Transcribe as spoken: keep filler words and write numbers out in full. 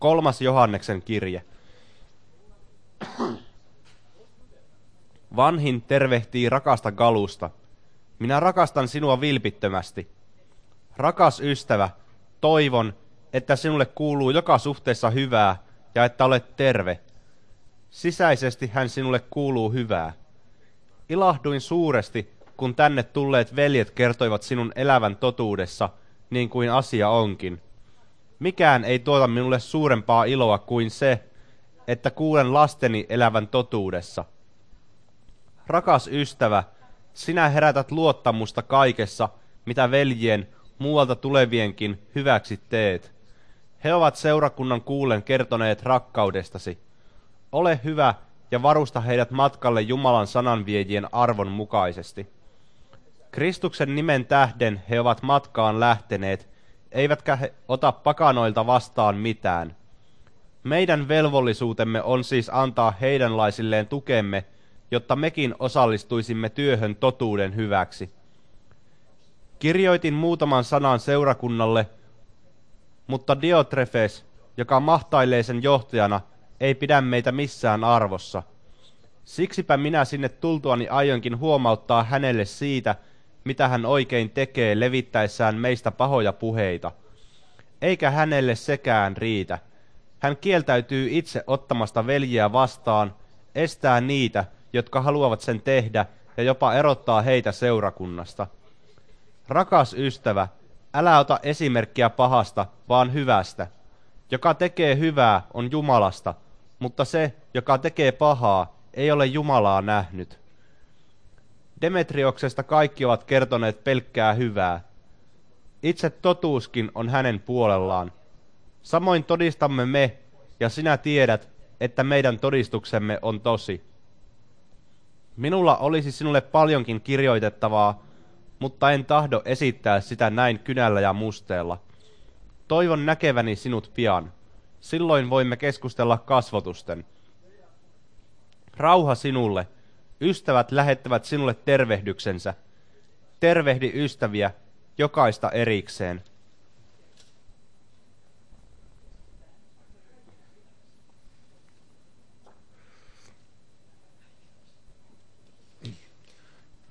Kolmas Johanneksen kirje. Vanhin tervehtii rakasta Galusta. Minä rakastan sinua vilpittömästi. Rakas ystävä, toivon, että sinulle kuuluu joka suhteessa hyvää ja että olet terve. Sisäisesti hän sinulle kuuluu hyvää. Ilahduin suuresti, kun tänne tulleet veljet kertoivat sinun elävän totuudessa, niin kuin asia onkin. Mikään ei tuota minulle suurempaa iloa kuin se, että kuulen lasteni elävän totuudessa. Rakas ystävä, sinä herätät luottamusta kaikessa, mitä veljien, muualta tulevienkin, hyväksi teet. He ovat seurakunnan kuullen kertoneet rakkaudestasi. Ole hyvä ja varusta heidät matkalle Jumalan sananviejien arvon mukaisesti. Kristuksen nimen tähden he ovat matkaan lähteneet, eivätkä he ota pakanoilta vastaan mitään. Meidän velvollisuutemme on siis antaa heidänlaisilleen tukemme, jotta mekin osallistuisimme työhön totuuden hyväksi. Kirjoitin muutaman sanan seurakunnalle, mutta Diotrefes, joka mahtailee sen johtajana, ei pidä meitä missään arvossa. Siksipä minä sinne tultuani aionkin huomauttaa hänelle siitä, mitä hän oikein tekee levittäessään meistä pahoja puheita. Eikä hänelle sekään riitä. Hän kieltäytyy itse ottamasta veljiä vastaan, estää niitä, jotka haluavat sen tehdä, ja jopa erottaa heitä seurakunnasta. Rakas ystävä, älä ota esimerkkiä pahasta, vaan hyvästä. Joka tekee hyvää, on Jumalasta, mutta se, joka tekee pahaa, ei ole Jumalaa nähnyt. Demetrioksesta kaikki ovat kertoneet pelkkää hyvää. Itse totuuskin on hänen puolellaan. Samoin todistamme me, ja sinä tiedät, että meidän todistuksemme on tosi. Minulla olisi sinulle paljonkin kirjoitettavaa, mutta en tahdo esittää sitä näin kynällä ja musteella. Toivon näkeväni sinut pian. Silloin voimme keskustella kasvotusten. Rauha sinulle. Ystävät lähettävät sinulle tervehdyksensä. Tervehdi ystäviä, jokaista erikseen.